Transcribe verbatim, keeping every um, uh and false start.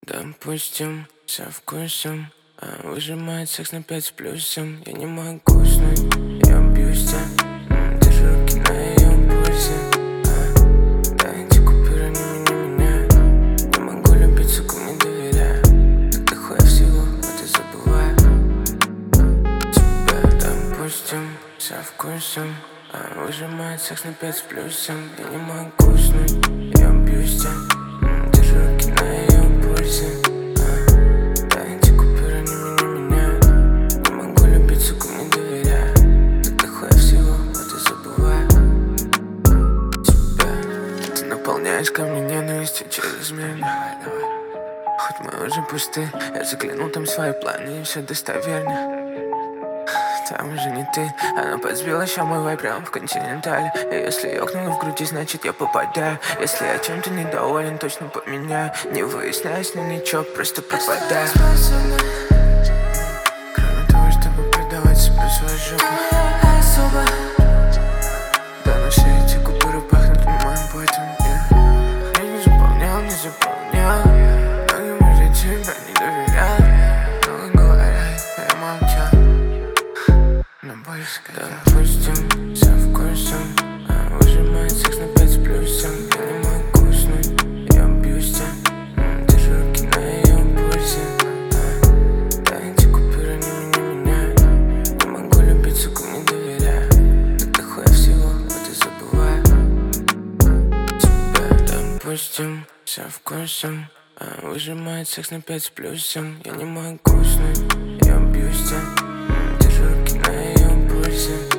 Допустим, со вкусом, а выжимает секс на пять с плюсом. Я не могу уснуть, я бьюсь, м, держу руки на ее пульсе, а, да эти купюры не меня меняют. Не могу любить, сука, не доверяю. Так дохуя всего, вот и забываю тебя. Допустим, со вкусом, а выжимает секс на пять с плюсом. Я не могу уснуть, я бьюсь, м, держу руки на ее пульсе, а, да эти купюры не меня меняют. Не могу любить, сука, не доверяю. Так дохуя всего, вот и забываю тебя. Ты наполняешь ко мне ненавистью через меня. Хоть мы уже пусты, я заглянул там в свои планы, и все достоверно. Там уже не ты, она подсбила еще мой вайб прямо в континентале. И если ёкнула в груди, значит я попадаю. Если я чем-то недоволен, точно поменяю. Не выясняю с ней ничего, просто пропадаю. Кроме того, чтобы предавать себе свою жопу. Да, но все эти купюры пахнут моим потом. Yeah. Я не заполнял, не заполнял. Многим уже тебя не доверял. Много говорят, а я молчал. Но боюсь сказать. Допустим, со вкусом, а выжимает секс на пять с плюсом. Я не могу уснуть, я бьюсь, м, держу руки на ее пульсе, а, да эти купюры не меня меняют. Не могу любить, сука, не доверяю. Так дохуя всего, вот и забываю тебя. Допустим, со вкусом, а выжимает секс на пять с плюсом. Я не могу уснуть, я бьюсь, м, держу руки на ее пульсе.